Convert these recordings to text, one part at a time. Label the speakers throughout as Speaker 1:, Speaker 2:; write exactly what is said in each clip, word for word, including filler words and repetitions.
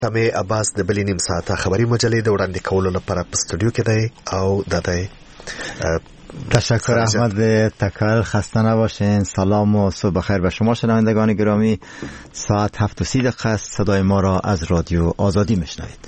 Speaker 1: تمه عباس د بلې نیم ساعته خبري مجلې د وړاندې کولو لپاره په استودیو کې دی او د دی
Speaker 2: تشکر احمد تکل. خسته نباشین. سلام و صبح بخیر به شما شنوندگان گرامی. ساعت هفت و سی دقیقه است. صدای ما را از رادیو آزادی میشنوید.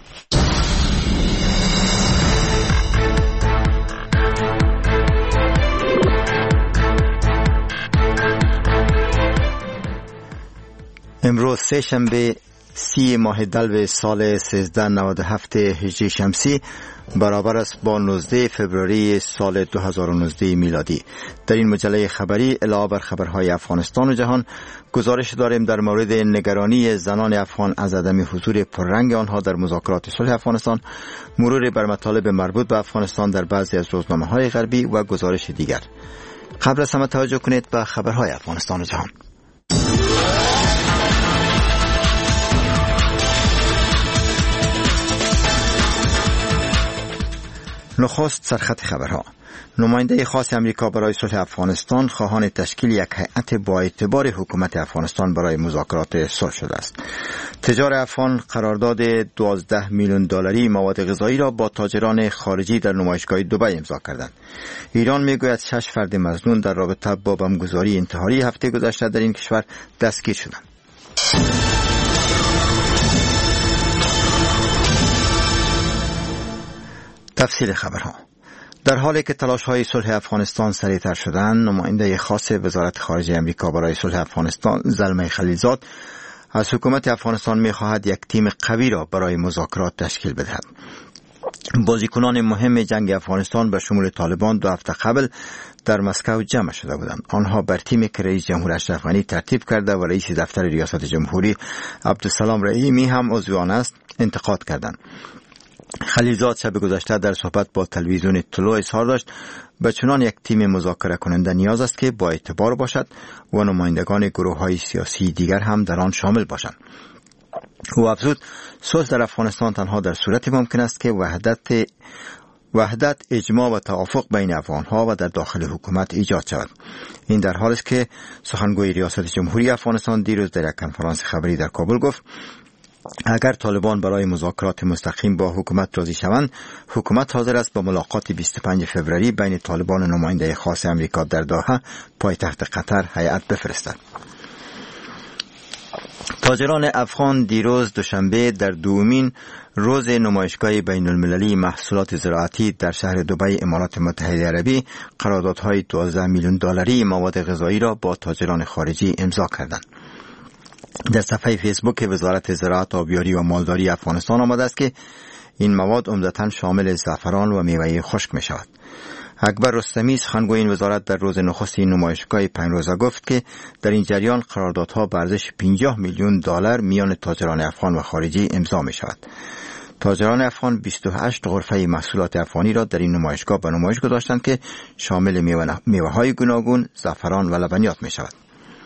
Speaker 2: امروز سه شنبه سی ماه دلو سال سیزده نود و هفت هجری شمسی برابر است با نوزده فوریه سال دو هزار و نوزده میلادی. در این مجله خبری علاوه بر خبرهای افغانستان و جهان گزارش داریم در مورد نگرانی زنان افغان از عدم حضور پررنگ آنها در مذاکرات صلح افغانستان، مرور بر مطالب مربوط به افغانستان در بعضی از روزنامه‌های غربی و گزارش دیگر. قبل از همه توجه کنید به خبرهای افغانستان و جهان. نخست سرخط خبرها. نماینده خاص امریکا برای صلح افغانستان خواهان تشکیل یک هیئت با اعتبار حکومت افغانستان برای مذاکرات صلح شده است. تجار افغان قرارداد دوازده میلیون دلاری مواد غذایی را با تاجران خارجی در نمایشگاه دبی امضا کردند. ایران میگوید شش فرد مظنون در رابطه با بمبگذاری انتحاری هفته گذشته در این کشور دستگیر شدند. تفصیل خبرها. در حالی که تلاش‌های صلح افغانستان سریع‌تر شدند، نماینده خاص وزارت خارجه امریکا برای صلح افغانستان زلمه خلیلزاد از حکومت افغانستان می‌خواهد یک تیم قوی را برای مذاکرات تشکیل بدهد. بازیکنان مهم جنگ افغانستان به شمول طالبان دو هفته قبل در مسکو جمع شده بودند. آنها بر تیمی که رئیس جمهور اشرف غنی ترتیب کرده و رئیس دفتر ریاست جمهوری عبدالسلام رحیمی هم عضو آن است انتقاد کردند. خلیلزاد شب گذشته در صحبت با تلویزیون طلوع اظهار داشت به چنان یک تیم مذاکره کننده نیاز است که با اعتبار باشد و نمایندگان گروه های سیاسی دیگر هم در آن شامل باشند. او افزود صلح در افغانستان تنها در صورتی ممکن است که وحدت وحدت اجماع و توافق بین افغانها و در داخل حکومت ایجاد شود. این در حالی است که سخنگوی ریاست جمهوری افغانستان دیروز در یک کنفرانس خبری در کابل گفت اگر طالبان برای مذاکرات مستقیم با حکومت راضی شوند، حکومت حاضر است با ملاقات بیست و پنجم فوریه بین طالبان و نماینده خاص امریکا در دوحه پایتخت قطر هیئت بفرستد. تاجران افغان دیروز دوشنبه در دومین روز نمایشگاه بین المللی محصولات زراعتی در شهر دبی امارات متحده عربی قراردادهای دوازده میلیون دلاری مواد غذایی را با تاجران خارجی امضا کردند. در صفحه فیسبوک وزارت زراعت، آبیاری و مالداری افغانستان آمده است که این مواد عمدتاً شامل زعفران و میوه خشک می شود. اکبر رستمی سخنگوی این وزارت در روز نخست این نمایشگاه پنج روزه گفت که در این جریان قراردادها به ارزش پنجاه میلیون دلار میان تاجران افغان و خارجی امضا می شود. تاجران افغان بیست و هشت غرفه محصولات افغانی را در این نمایشگاه به نمایش گذاشتند که شامل میوه های گوناگون، زعفران و لبنیات می شود.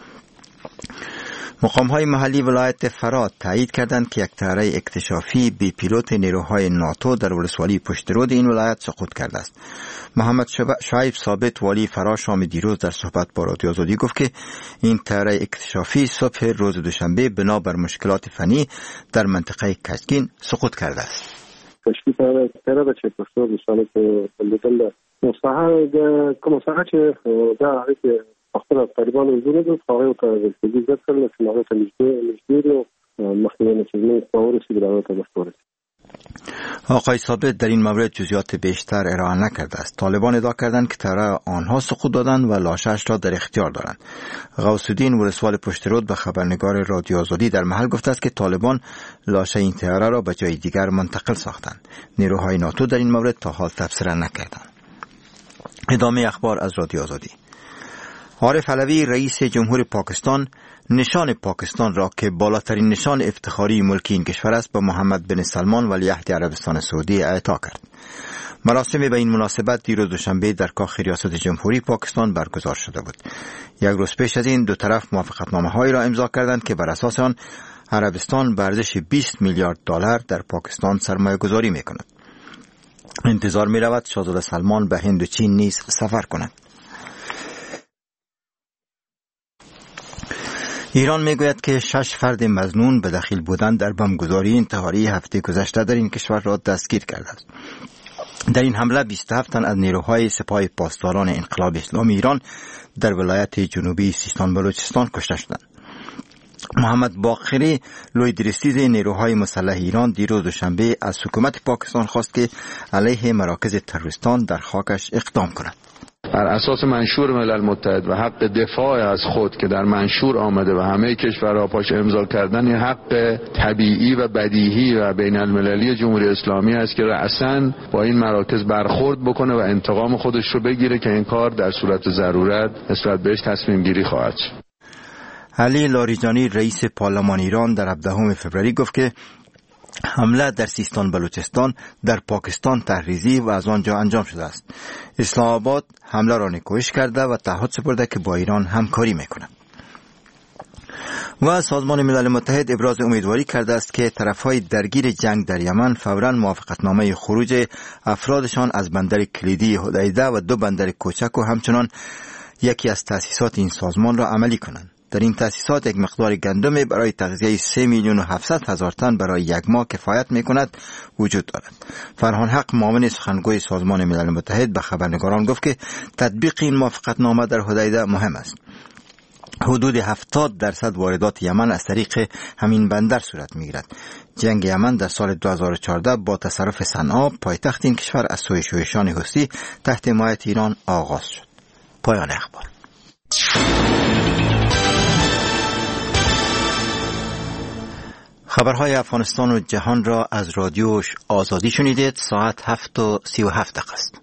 Speaker 2: مقام‌های محلی ولایت فرات تایید کردند که یک طیاره اکتشافی بی پیلوت نیروهای ناتو در ولسوالی پشترود این ولایت سقوط کرده است. محمد شعیب ثابت والی فرا شام دیروز در صحبت با رادیو آزادی گفت که این طیاره اکتشافی صبح روز دوشنبه بنا بر مشکلات فنی در منطقه کشکین سقوط کرده است.
Speaker 3: کشکی طیاره چې پښتو د سالو په لیدل نو سهار د کوم سهار چې دا هغه اختر طالبان وزیر دو خواهی که رسیدی زد کرد که مغرب نجدی رو مخیلی نشدنی خواهی رسید برای تبستور.
Speaker 2: آقای ثابت در این مورد جزئیات بیشتر ارائه نکرده است. طالبان ادعا کردند که طیاره آنها سقوط دادند و لاشه‌اش را در اختیار دارند. غوث‌الدین ولسوال پشترود به خبرنگار رادیو آزادی در محل گفته است که طالبان لاشه این طیاره را به جای دیگر منتقل ساختند. نیروهای ناتو در این مورد تا حال تبصره نکردند. ادامه اخبار از رادیو آزادی. عارف علوی رئیس جمهور پاکستان نشان پاکستان را که بالاترین نشان افتخاری ملکی این کشور است به محمد بن سلمان ولیعهد عربستان سعودی اعطا کرد. مراسم به این مناسبت دیروز دوشنبه در کاخ ریاست جمهوری پاکستان برگزار شده بود. یک روز پیش از این دو طرف موافقتنامه‌هایی را امضا کردند که بر اساس آن عربستان به ارزش بیست میلیارد دلار در پاکستان سرمایه‌گذاری می‌کند. انتظار می‌رود شاهزاده سلمان به هند و چین نیز سفر کند. ایران میگوید که شش فرد مظنون به دخیل بودن در بمبگذاری انتحاری هفته گذشته در این کشور را دستگیر کرده است. در این حمله بیست و هفت تن از نیروهای سپاه پاسداران انقلاب اسلامی ایران در ولایت جنوبی سیستان بلوچستان کشته شدند. محمد باقری لویدرسیز نیروهای مسلح ایران دیروز دوشنبه از حکومت پاکستان خواست که علیه مراکز تروریستان در خاکش اقدام کند.
Speaker 4: بر اساس منشور ملل متحد و حق دفاع از خود که در منشور آمده و همه کشورها پاش امضا کردن، حق طبیعی و بدیهی و بین المللی جمهوری اسلامی است که رأساً با این مراکز برخورد بکنه و انتقام خودش رو بگیره که این کار در صورت ضرورت نسبت بهش تصمیم گیری خواهد شد.
Speaker 2: علی لاریجانی رئیس پارلمان ایران در هفدهم فوریه گفت که حمله در سیستان بلوچستان در پاکستان تحریزی و از آنجا انجام شده است. اسلام آباد حمله را نکوهش کرده و تعهد سپرده که با ایران همکاری میکند. و سازمان ملل متحد ابراز امیدواری کرده است که طرفهای درگیر جنگ در یمن فوراً موافقتنامه خروج افرادشان از بندر کلیدی حدیده و دو بندر کوچک و همچنان یکی از تأسیسات این سازمان را عملی کنند. در این تأسیسات یک مقدار گندم برای تغذیه سه میلیون و هفتصد هزار تن برای یک ماه کفایت میکند وجود دارد. فرهان حق معاون سخنگوی سازمان ملل متحد به خبرنگاران گفت که تطبیق این موافقتنامه در حدیده مهم است. حدود هفتاد درصد واردات یمن از طریق همین بندر صورت میگیرد. جنگ یمن در سال دو هزار و چهارده با تصرف صنعا پایتخت این کشور از سوی شورشان حوثی تحت حمایت ایران آغاز شد. پایان اخبار. خبرهای افغانستان و جهان را از رادیو آزادی شنیدید. ساعت هفت و سی و هفت دقیقه است.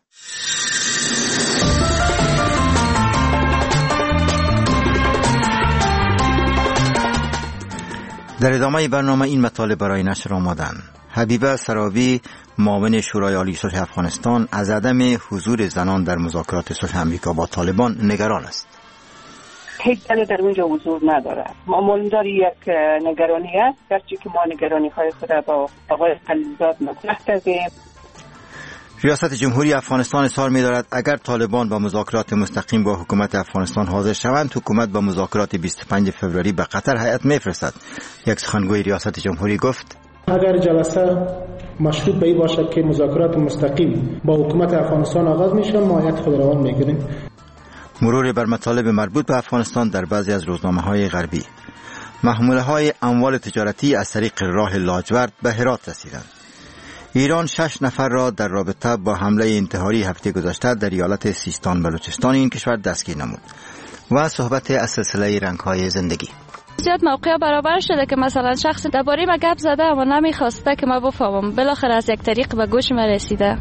Speaker 2: در ادامه برنامه این مطالب برای نشر آمدند. حبیبه سرابی معاون شورای عالی صلح افغانستان از عدم حضور زنان در مذاکرات صلح امریکا با طالبان نگران است.
Speaker 5: هیچ زنی در اونجا حضور ندارد. معمولا داری یک نگرانی است، گرچه که ما نگرانی های خود با آقای خلیلزاد مطرح کردیم.
Speaker 2: ریاست جمهوری افغانستان اظهار می‌دارد اگر طالبان با مذاکرات مستقیم با حکومت افغانستان حاضر شوند، حکومت با مذاکرات بیست و پنجم فوریه به قطر هیئت می‌فرستد. یک سخنگوی ریاست جمهوری گفت
Speaker 6: اگر جلسه مشروط به این باشد که مذاکرات مستقیم با حکومت افغانستان آغاز می‌شود، ما هیئت خود روان می‌کنیم.
Speaker 2: مرور بر مطالب مربوط به افغانستان در بعضی از روزنامه‌های غربی. محموله‌های اموال تجارتی از طریق راه لاجورد به هرات رسیدند. ایران شش نفر را در رابطه با حمله انتحاری هفته گذشته در ایالت سیستان بلوچستان این کشور دستگیر نمود. و صحبت از سلسله رنگ‌های زندگی.
Speaker 7: زیاد موقع برابر شده که مثلا شخص درباره ما گپ زده اما نمیخواسته که ما بفهمم، بالاخره از یک طریق به گوش ما رسیده.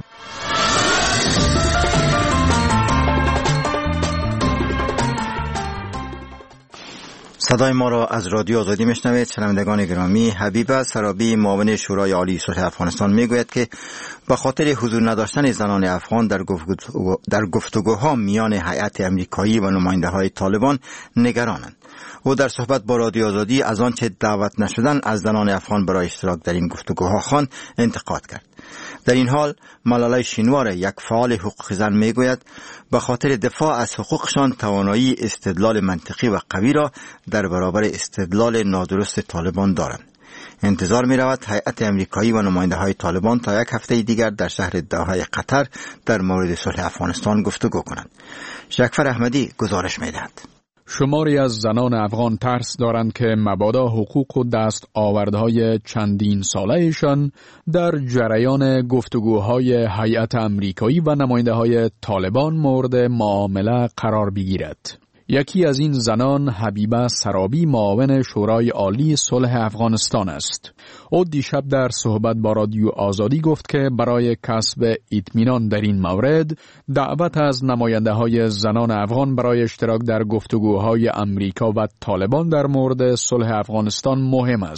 Speaker 2: صدای ما را از رادیو آزادی میشنوید. شنوندگان گرامی، حبیبه سرابی معاون شورای عالی صلح افغانستان میگوید که به خاطر حضور نداشتن زنان افغان در گفتگو در گفتگوها میان هیئت امریکایی و نماینده‌های طالبان نگرانند. او در صحبت با رادیو آزادی از آنچه دعوت نشدن از زنان افغان برای اشتراک در این گفتگوها خوان انتقاد کرد. در این حال ملالای شینوار، یک فعال حقوق زن، میگوید به خاطر دفاع از حقوقشان توانایی استدلال منطقی و قوی را در برابر استدلال نادرست طالبان دارند. انتظار می رود هیئت امریکایی و نماینده های طالبان تا یک هفته دیگر در شهر دوحه قطر در مورد صلح افغانستان گفتگو کنند. شکفر احمدی گزارش می دهد.
Speaker 8: شماری از زنان افغان ترس دارند که مبادا حقوق و دست آوردهای چندین سالهشان در جریان گفتگوهای هیئت امریکایی و نماینده های طالبان مورد معامله قرار بگیرد. یکی از این زنان حبیبه سرابی معاون شورای عالی صلح افغانستان است. او دیشب در صحبت با رادیو آزادی گفت که برای کسب اطمینان در این مورد دعوت از نماینده های زنان افغان برای اشتراک در گفتگوهای امریکا و طالبان در مورد صلح افغانستان مهم است.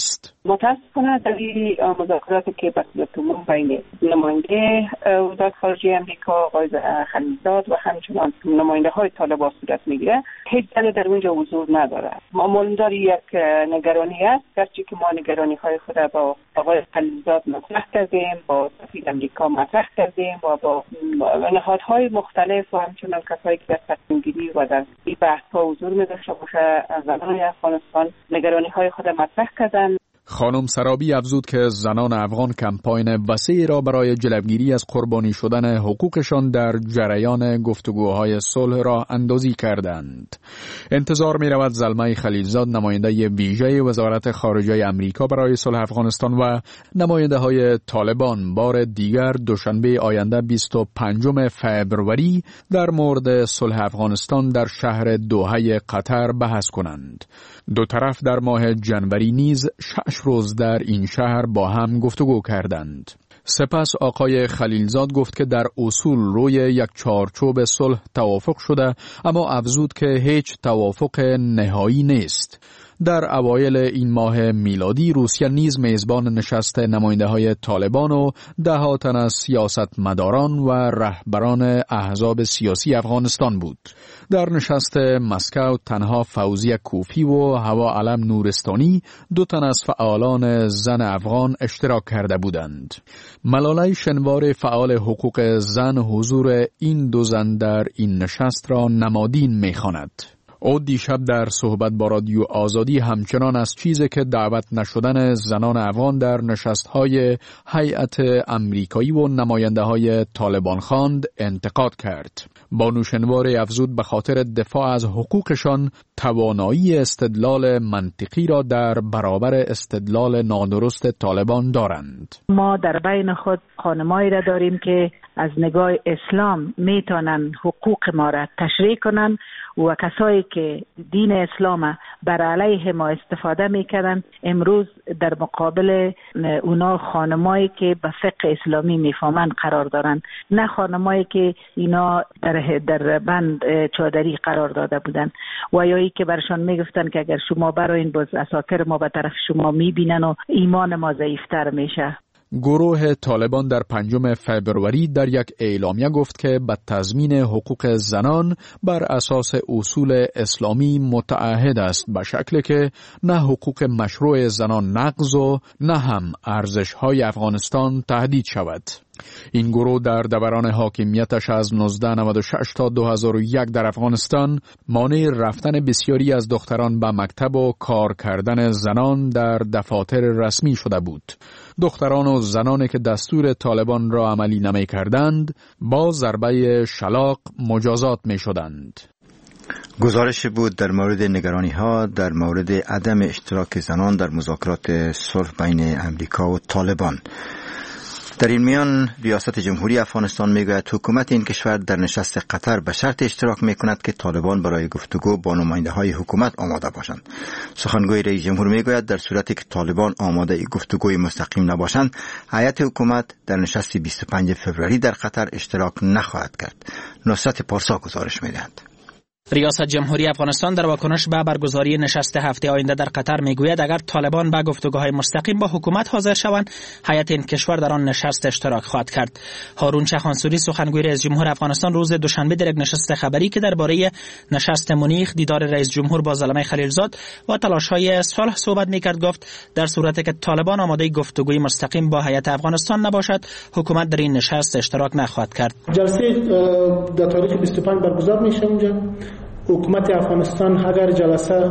Speaker 5: متاسفانه در این مذاکراتی که به صورت عموم بین نماینده وزارت خارجه امریکا آقای خلیلزاد و همچنان نماینده های طالبان صورت میگیره، هیچ دلیل در اونجا حضور نداره. معمولا داری یک نگرانی است، گرچه که ما نگرانی های خود با آقای خلیلزاد مطرح کردیم، با سفیر امریکا مطرح کردیم و با نهادهای مختلف و همچنان کسایی که در تصمیم گیری و در این بحث ها حضور می‌داشته باشه زنان افغانستان نگرانی های خود مطرح کردن.
Speaker 8: خانم سرابی افزود که زنان افغان کمپاین وسیعی را برای جلوگیری از قربانی شدن حقوقشان در جریان گفتگوهای صلح را اندازی کردند. انتظار می رود زلمه خلیلزاد نماینده ویژه وزارت خارجه امریکا برای صلح افغانستان و نماینده های طالبان بار دیگر دوشنبه آینده بیست و پنجم فوریه در مورد صلح افغانستان در شهر دوحه قطر بحث کنند. دو طرف در ماه جنوری نیز شش روز در این شهر با هم گفتگو کردند. سپس آقای خلیلزاد گفت که در اصول روی یک چارچوب صلح توافق شده، اما افزود که هیچ توافق نهایی نیست. در اوایل این ماه میلادی روسیه نیز میزبان نشست نماینده های طالبان و ده ها تن از سیاستمداران و رهبران احزاب سیاسی افغانستان بود. در نشست مسکو تنها فوزیه کوفی و هوا علم نورستانی دو تن از فعالان زن افغان اشتراک کرده بودند. ملاله شنوار فعال حقوق زن حضور این دو زن در این نشست را نمادین می‌خواند. او دیشب در صحبت با رادیو آزادی همچنان از چیزی که دعوت نشدن زنان افغان در نشست‌های هیئت امریکایی و نماینده‌های طالبان خواند انتقاد کرد. بانو شنوار افزود به خاطر دفاع از حقوقشان توانایی استدلال منطقی را در برابر استدلال نادرست طالبان دارند.
Speaker 9: ما در بین خود خانمایی را داریم که از نگاه اسلام میتونن حقوق ما را تشریح کنن و کسایی که دین اسلام بر علیه ما استفاده میکنن امروز در مقابل اونا خانمایی که به فقه اسلامی میفهمن قرار دارن، نه خانمایی که اینا در در بند چادری قرار داده بودن و یا ای که برشان میگفتن که اگر شما براین باز اساکر ما به طرف شما میبینن و ایمان ما ضعیفتر میشه.
Speaker 8: گروه طالبان در پنجم فوریه در یک اعلامیه گفت که به تضمین حقوق زنان بر اساس اصول اسلامی متعهد است، به شکلی که نه حقوق مشروع زنان نقض و نه هم ارزش‌های افغانستان تهدید شود. این گروه در دوران حاکمیتش از نوزده نود و شش تا دو هزار و یک در افغانستان مانع رفتن بسیاری از دختران به مکتب و کار کردن زنان در دفاتر رسمی شده بود. دختران و زنانی که دستور طالبان را عملی نمی کردند با ضربه شلاق مجازات می شدند.
Speaker 2: گزارش بود در مورد نگرانی ها در مورد عدم اشتراک زنان در مذاکرات صلح بین امریکا و طالبان. در این میان ریاست جمهوری افغانستان میگوید حکومت این کشور در نشست قطر به شرط اشتراک میکند که طالبان برای گفتگو با نماینده های حکومت آماده باشند. سخنگوی رئیس جمهور میگوید در صورتی که طالبان آماده گفتگوی مستقیم نباشند، هیئت حکومت در نشست بیست و پنجم فوریه در قطر اشتراک نخواهد کرد. نصرت پارسا گزارش میدهد.
Speaker 10: ریاست جمهوری افغانستان در واکنش به برگزاری نشست هفته آینده در قطر میگوید اگر طالبان به گفتگوهای مستقیم با حکومت حاضر شوند، هیئت این کشور در آن نشست اشتراک خواهد کرد. هارون چخانسوری سخنگوی رئیس جمهور افغانستان روز دوشنبه در یک نشست خبری که درباره نشست مونیخ، دیدار رئیس جمهور با زلمه خلیلزاد و تلاش‌های صلح صحبت میکرد گفت در صورتی که طالبان آماده گفتگوی مستقیم با هیئت افغانستان نباشد، حکومت در این نشست اشتراک نخواهد کرد.
Speaker 6: جلسه در تاریخ بیست و پنج برگزار میشه. اونجا حکومت افغانستان اگر جلسه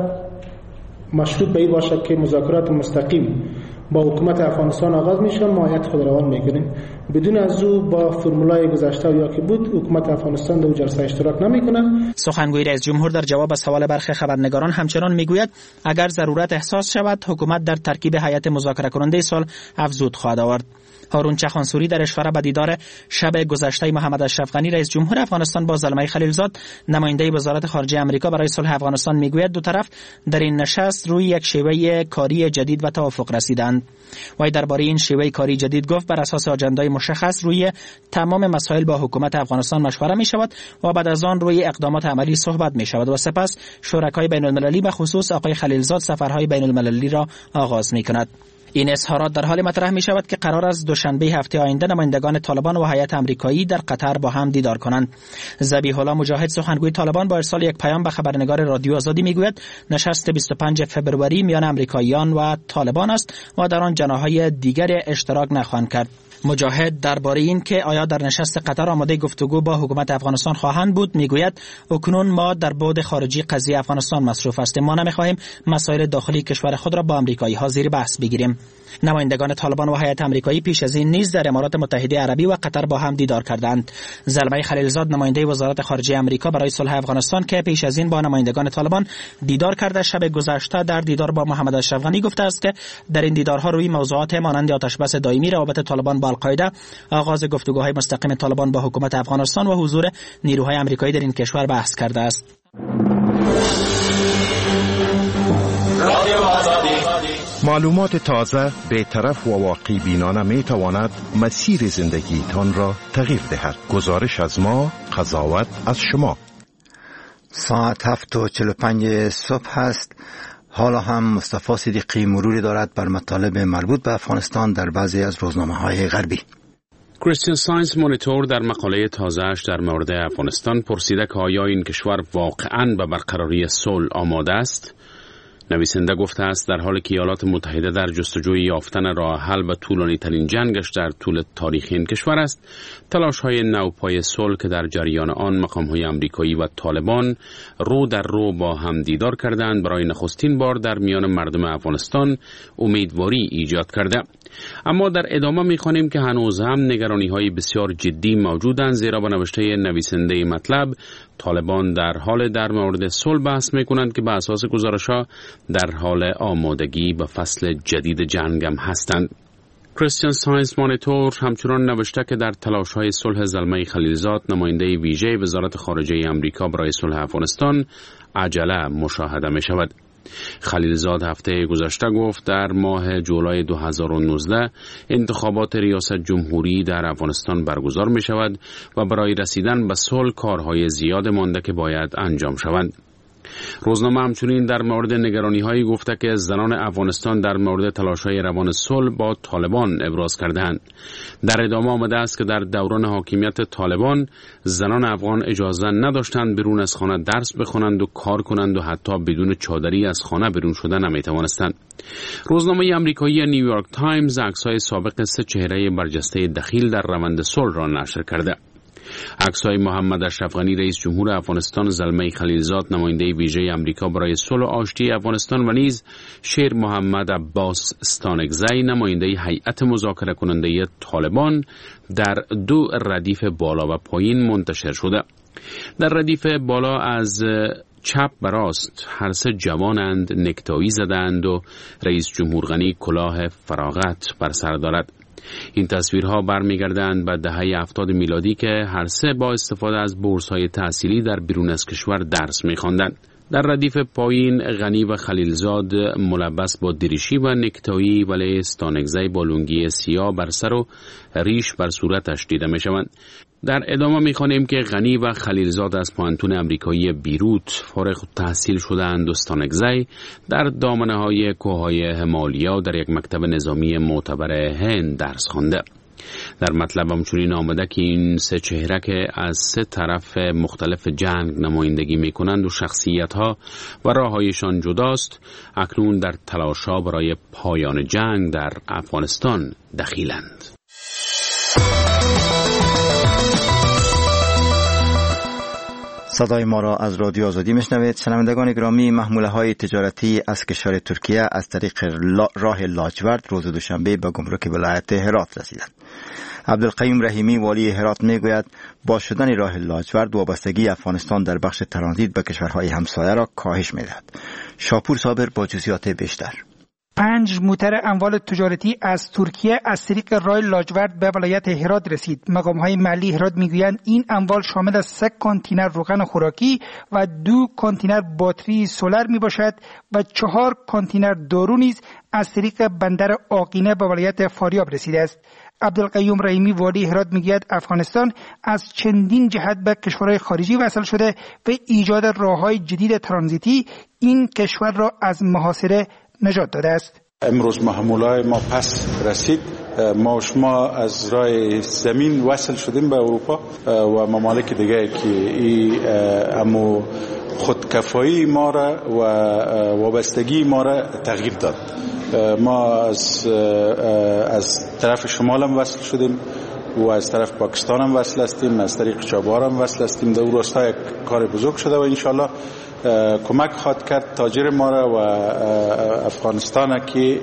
Speaker 6: مشروط به این باشد که مذاکرات مستقیم با حکومت افغانستان آغاز میشه، ما هیئت خود روان میکنیم. بدون از او با فرمولای گذشته یا که بود حکومت افغانستان در جلسه اشتراک نمیکنه.
Speaker 10: سخنگوی رئیس جمهور در جواب سوال برخی خبرنگاران همچنان میگوید اگر ضرورت احساس شود حکومت در ترکیب هیئت مذاکره کننده صلح افزود خواهد آورد. هارون چخانسوری در اشاره به دیدار شب گذشته محمد اشرف غنی رئیس جمهور افغانستان با زلمه خلیلزاد نماینده وزارت خارجه آمریکا برای صلح افغانستان میگوید دو طرف در این نشست روی یک شیوه کاری جدید و توافق رسیدند. وی درباره این شیوه کاری جدید گفت بر اساس آجندای مشخص روی تمام مسائل با حکومت افغانستان مشوره می شود و بعد از آن روی اقدامات عملی صحبت می شود و سپس شرکای بین المللی به خصوص آقای خلیلزاد سفرهای بین المللی را آغاز می کند. این اظهارات در حال مطرح می شود که قرار است دوشنبه هفته آینده نمایندگان طالبان و هیئت آمریکایی در قطر با هم دیدار کنند. ذبیح الله مجاهد سخنگوی طالبان با ارسال یک پیام به خبرنگار رادیو آزادی می گوید نشست بیست و پنج فوریه میان آمریکاییان و طالبان است و در آن جناح‌های دیگری اشتراک نخواهند کرد. مجاهد درباره این که آیا در نشست قطر آماده گفتگو با حکومت افغانستان خواهند بود میگوید اکنون ما در بعد خارجی قضیه افغانستان مصروف هستیم. ما نمیخواهیم مسائل داخلی کشور خود را با آمریکایی ها زیر بحث بگیریم. نمایندگان طالبان و هیئت آمریکایی پیش از این نیز در امارات متحده عربی و قطر با هم دیدار کردند. زلمه خلیلزاد نماینده وزارت خارجه آمریکا برای صلح افغانستان که پیش از این با نمایندگان طالبان دیدار کرده شب گذشته در دیدار با محمد اشرف غنی گفته است که در این دیدارها روی موضوعات مانند آتشبس دائمی، روابط طالبان با القاعده، آغاز گفتگوهای مستقیم طالبان با حکومت افغانستان و حضور نیروهای آمریکایی در این کشور بحث کرده است.
Speaker 11: معلومات تازه، بی‌طرف و واقعی بینانه می تواند مسیر زندگیتان را تغییر دهد. گزارش از ما، قضاوت از شما.
Speaker 2: ساعت هفت و چهل و پنج صبح هست. حالا هم مصطفی صدیقی مروری دارد بر مطالب مربوط به افغانستان در بعضی از روزنامه‌های غربی.
Speaker 12: کریستین ساینس مانیتور در مقاله تازه‌اش در مورد افغانستان پرسیده که آیا این کشور واقعاً به برقراری صلح آماده است؟ نویسنده گفته است در حالی که ایالات متحده در جستجوی یافتن راه حل به طولانی ترین جنگش در طول تاریخ این کشور است، تلاش‌های نوپای صلح که در جریان آن مقام‌های آمریکایی و طالبان رو در رو با هم دیدار کردند برای نخستین بار در میان مردم افغانستان امیدواری ایجاد کرده. اما در ادامه می‌خوانیم که هنوز هم نگرانی‌های بسیار جدی موجودند، زیرا به نوشته نویسنده مطلب طالبان در حال در مورد صلح بحث می‌کنند که به اساس گزارش‌ها در حال آمادگی به فصل جدید جنگ هم هستند. کریستین ساینس مانیتور همچنان نوشته که در تلاش‌های صلح زلمه خلیلزاد نماینده ویژه وزارت خارجه آمریکا برای صلح افغانستان عجله مشاهده می‌شود. خلیلزاد هفته گذشته گفت در ماه جولای دو هزار و نوزده انتخابات ریاست جمهوری در افغانستان برگزار می شود و برای رسیدن به صلح کارهای زیاد مانده که باید انجام شوند. روزنامه همچنین در مورد نگرانی‌هایی گفته که زنان افغانستان در مورد تلاش‌های روان صلح با طالبان ابراز کردند. در ادامه آمده است که در دوران حاکمیت طالبان زنان افغان اجازه نداشتند بیرون از خانه درس بخوانند و کار کنند و حتی بدون چادری از خانه بیرون شدن نمی‌توانستند. روزنامه آمریکایی نیویورک تایمز عکس‌های سابق سه چهره برجسته دخیل در روند صلح را نشر کرده. عکس‌های محمد اشرف غنی رئیس جمهور افغانستان، زلمه خلیلزاد نماینده ویژه آمریکا برای صلح و آشتی افغانستان و نیز شیر محمد عباس استانکزی نماینده هیئت مذاکره کننده طالبان در دو ردیف بالا و پایین منتشر شده. در ردیف بالا از چپ به راست هر سه جوانند، نکتایی زدند و رئیس جمهور غنی کلاه فراغت بر سر دارد. این تصویرها برمیگردند به دهه هفتاد میلادی که هر سه با استفاده از بورس‌های تحصیلی در بیرون از کشور درس می‌خواندند. در ردیف پایین غنی و خلیلزاد ملبس با دریشی و نکتایی ولی استانکزی با لنگی سیاه بر سر و ریش بر صورتش دیده می‌شوند. در ادامه می‌خوانیم که غنی و خلیلزاد از پانتون آمریکایی بیروت فارغ التحصیل شدند و استانکزی در دامنه‌های کوههای همالیا در یک مکتب نظامی معتبر هند درس خوانده. در مطلب همچنین آمده که این سه چهره که از سه طرف مختلف جنگ نمایندگی می‌کنند و شخصیت‌ها و راه‌هایشان جداست، اکنون در تلاش‌ها برای پایان جنگ در افغانستان دخیلند.
Speaker 2: صدای ما را از رادیو آزادی میشنوید. شنوندگان گرامی، محموله های تجارتی از کشور ترکیه از طریق راه لاجورد روز دوشنبه به گمرک ولایت هرات رسیدند. عبدالقیوم رحیمی والی هرات میگوید با شدن راه لاجورد وابستگی افغانستان در بخش ترانزیت به کشورهای همسایه را کاهش میدهد. شاپور صابر با جزئیات بیشتر.
Speaker 13: پنج موتر اموال تجارتی از ترکیه از طریق راه لاجورد به ولایت هرات رسید. مقام‌های محلی هرات میگویند این اموال شامل از سه کانتینر روغن خوراکی و دو کانتینر باتری سولر میباشد و چهار کانتینر دارو نیز از طریق بندر آقینه به ولایت فاریاب رسیده است. عبدالقیوم رحیمی والی هرات میگوید افغانستان از چندین جهت به کشورهای خارجی وصل شده و ایجاد راه‌های جدید ترانزیتی این کشور را از محاصره نجات داده است.
Speaker 14: امروز محموله‌های ما پس رسید. ما شما از راه زمین وصل شدیم به اروپا و ممالک دیگه که این امو خودکفایی ما را و وابستگی ما را تغییر داد. ما از از طرف شمال هم وصل شدیم و از طرف پاکستان هم وصل هستیم، از طریق چابهار هم وصل هستیم. در راستا یک کار بزرگ شده و انشالله کمک خواهد کرد تاجر ما را و افغانستان که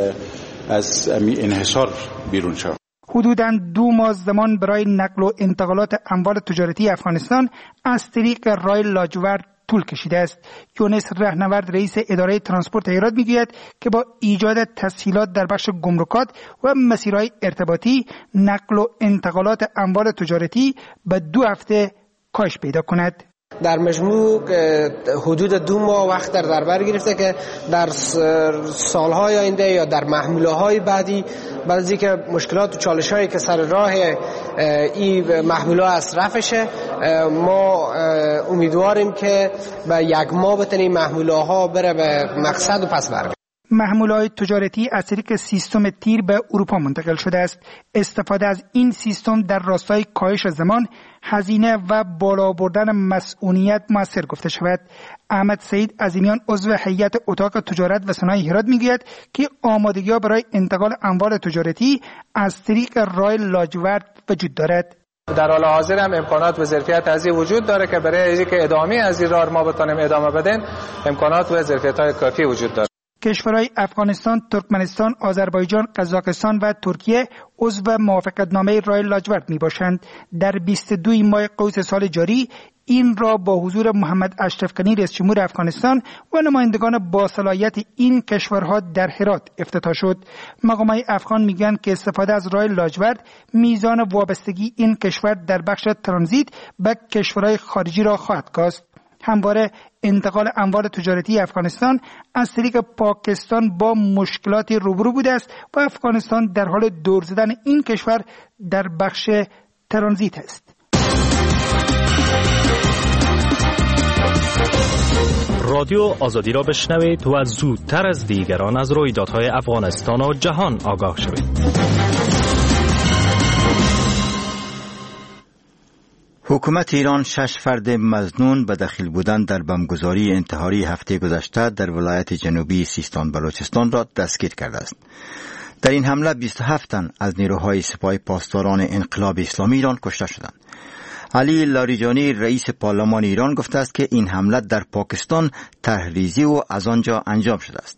Speaker 14: از انحصار بیرون شود.
Speaker 13: حدوداً دو ماه زمان برای نقل و انتقالات اموال تجارتی افغانستان از طریق راه لاجورد طول کشیده است. یونس رهنورد رئیس اداره ترانسپورت هرات میگوید که با ایجاد تسهیلات در بخش گمرکات و مسیرهای ارتباطی نقل و انتقالات اموال تجارتی به دو هفته کاهش پیدا کند.
Speaker 15: در مجموع حدود دو ماه وقت در دربر گرفته که در سالهای آینده یا در محموله‌های بعدی بعد از اینکه مشکلات و چالش‌هایی که سر راه این محموله‌ها است رفع شه، ما امیدواریم که به یک ماه بتونیم محموله‌ها بره به مقصد و پس برگرده.
Speaker 13: محموله‌های تجارتی از طریق سیستم تیر به اروپا منتقل شده است. استفاده از این سیستم در راستای کاهش زمان، هزینه و بالا بردن مسئولیت موثر گفته شود. احمد سعید عظیمیان عضو هیئت اتاق تجارت و صنایع هرات میگوید که آمادگی‌ها برای انتقال اموال تجارتی از طریق راه لاجورد وجود دارد.
Speaker 16: در حال حاضر هم امکانات و ظرفیت از این وجود داره که برای اینکه ادامه از این راه ما بتونیم ادامه بدیم، امکانات و ظرفیت‌های کافی وجود داره.
Speaker 13: کشورهای افغانستان، ترکمنستان، آذربایجان، قزاقستان و ترکیه عضو موافقتنامه راه لاجورد می باشند. در بیست و دو ماه قوس سال جاری این را با حضور محمد اشرف غنی رئیس جمهور افغانستان و نمایندگان با صلاحیت این کشورها در هرات افتتاح شد. مقامات افغان میگن که استفاده از راه لاجورد میزان وابستگی این کشور در بخش ترانزیت به کشورهای خارجی را خواهد کاست. همواره انتقال اموال تجارتی افغانستان از طریق پاکستان با مشکلاتی روبرو بوده است و افغانستان در حال دور زدن این کشور در بخش ترانزیت است.
Speaker 17: رادیو آزادی را بشنوید و زودتر از دیگران از رویدادهای افغانستان و جهان آگاه شوید.
Speaker 2: حکومت ایران شش فرد مظنون به دخیل بودن در بمبگذاری انتحاری هفته گذشته در ولایت جنوبی سیستان بلوچستان را دستگیر کرده است. در این حمله بیست و هفت تن از نیروهای سپاه پاسداران انقلاب اسلامی ایران کشته شدند. علی لاریجانی رئیس پارلمان ایران گفته است که این حمله در پاکستان طرحریزی و از آنجا انجام شده است.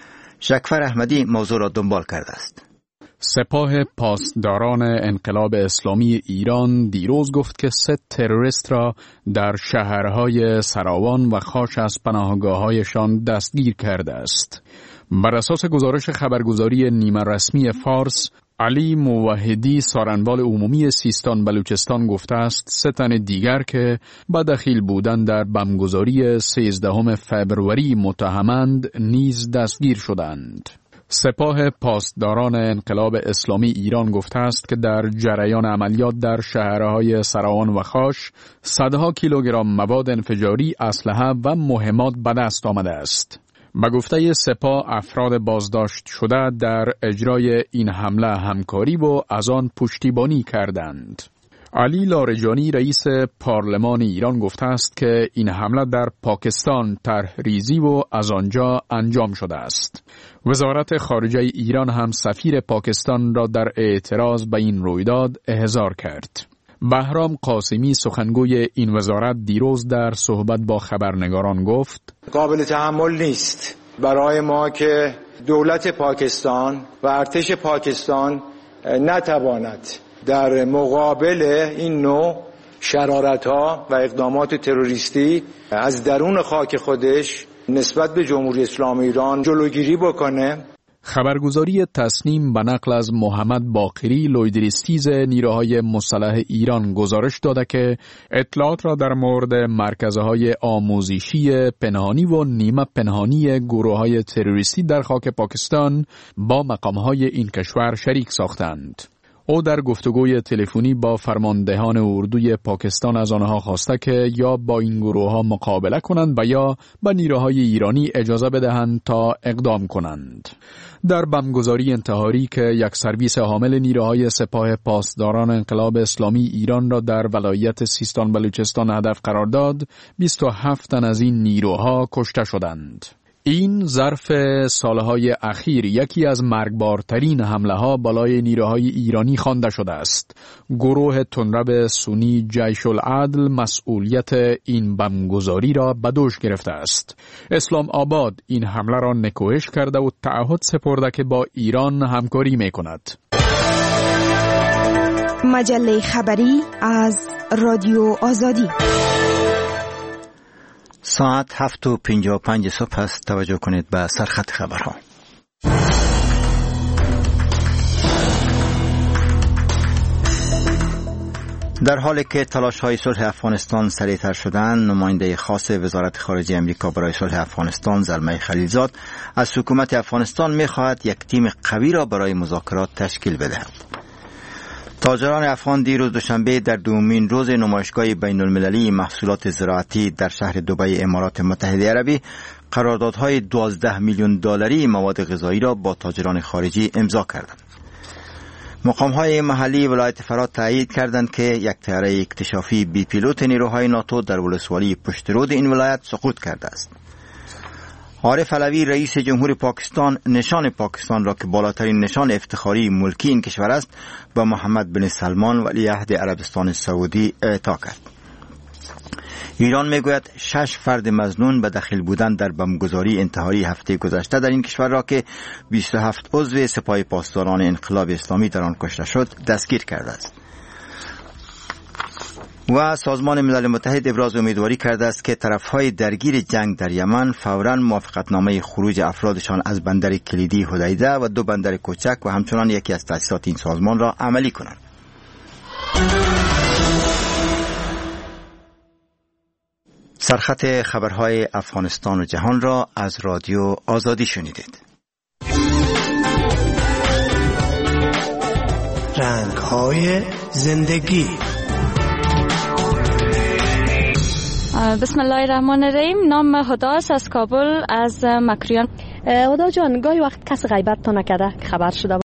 Speaker 2: شکفر احمدی موضوع را دنبال کرده است.
Speaker 8: سپاه پاسداران انقلاب اسلامی ایران دیروز گفت که سه تروریست را در شهرهای سراوان و خاش از پناهگاه‌هایشان دستگیر کرده است. بر اساس گزارش خبرگزاری نیمه رسمی فارس، علی موحدی سارنوال عمومی سیستان بلوچستان گفته است سه تن دیگر که به دخیل بودن در بمبگذاری سیزدهم فبروری متهمند نیز دستگیر شدند. سپاه پاسداران انقلاب اسلامی ایران گفته است که در جریان عملیات در شهرهای سراوان و خاش صدها کیلوگرم مواد انفجاری، اسلحه و مهمات به دست آمده است. به گفته سپاه افراد بازداشت شده در اجرای این حمله همکاری و از آن پشتیبانی کردند. علی لاریجانی رئیس پارلمان ایران گفته است که این حمله در پاکستان طرحریزی و از آنجا انجام شده است. وزارت خارجه ایران هم سفیر پاکستان را در اعتراض به این رویداد احضار کرد. بهرام قاسمی سخنگوی این وزارت دیروز در صحبت با خبرنگاران گفت
Speaker 18: قابل تحمل نیست برای ما که دولت پاکستان و ارتش پاکستان نتواند در مقابل این نوع شرارت‌ها و اقدامات تروریستی از درون خاک خودش نسبت به جمهوری اسلامی ایران جلوگیری بکنه.
Speaker 8: خبرگزاری تسنیم به نقل از محمد باقری لویدریستیز نیروهای مسلح ایران گزارش داده که اطلاعات را در مورد مرکزهای آموزشی پنهانی و نیمه پنهانی گروه‌های تروریستی در خاک پاکستان با مقام‌های این کشور شریک ساختند. او در گفتگوی تلفنی با فرماندهان اردوی پاکستان از آنها خواسته که یا با این گروه ها مقابله کنند و یا به نیروهای ایرانی اجازه بدهند تا اقدام کنند. در بمبگذاری انتحاری که یک سرویس حامل نیروهای سپاه پاسداران انقلاب اسلامی ایران را در ولایت سیستان بلوچستان هدف قرار داد، بیست و هفت تن از این نیروها کشته شدند. این ظرف سالهای اخیر یکی از مرگبارترین حمله ها بالای نیروهای ایرانی خوانده شده است. گروه تندرو سنی جیش العدل مسئولیت این بمبگذاری را به دوش گرفته است. اسلام آباد این حمله را نکوهش کرده و تعهد سپرده که با ایران همکاری میکند.
Speaker 19: مجله خبری از رادیو آزادی.
Speaker 2: ساعت هفت و پنجاه و پنج صبح است. توجه کنید به سرخط خبرها. در حالی که تلاش‌های صلح افغانستان سریعتر شدند، نماینده خاص وزارت خارجه امریکا برای صلح افغانستان زلمه خلیلزاد از حکومت افغانستان می‌خواهد یک تیم قوی را برای مذاکرات تشکیل بدهد. تاجران افغان دیروز دوشنبه در دومین روز نمایشگاه بین المللی محصولات زراعتی در شهر دبی امارات متحده عربی قراردادهای دوازده میلیون دلاری مواد غذایی را با تاجران خارجی امضا کردند. مقام‌های محلی ولایت فرات تایید کردند که یک طیاره اکتشافی بی پیلوت نیروهای ناتو در ولسوالی پشت رود این ولایت سقوط کرده است. عارف علوی رئیس جمهور پاکستان نشان پاکستان را که بالاترین نشان افتخاری ملکی این کشور است به محمد بن سلمان ولیعهد عربستان سعودی اعطا کرد. ایران میگوید شش فرد مظنون به دخیل بودن در بمبگذاری انتحاری هفته گذشته در این کشور را که بیست و هفت عضو سپاه پاسداران انقلاب اسلامی در آن کشته شد دستگیر کرده است. و سازمان ملل متحد ابراز امیدواری کرده است که طرفهای درگیر جنگ در یمن فوراً موافقتنامه خروج افرادشان از بندر کلیدی حدیده و دو بندر کوچک و همچنان یکی از تأسیسات این سازمان را عملی کنند. سرخط خبرهای افغانستان و جهان را از رادیو آزادی شنیدید.
Speaker 20: رنگ‌های زندگی.
Speaker 7: بسم الله الرحمن الرحیم. نام هداست از کابل از مکریان.
Speaker 21: هدا جان، گاهی وقت کس غیبت تا نکرده خبر شده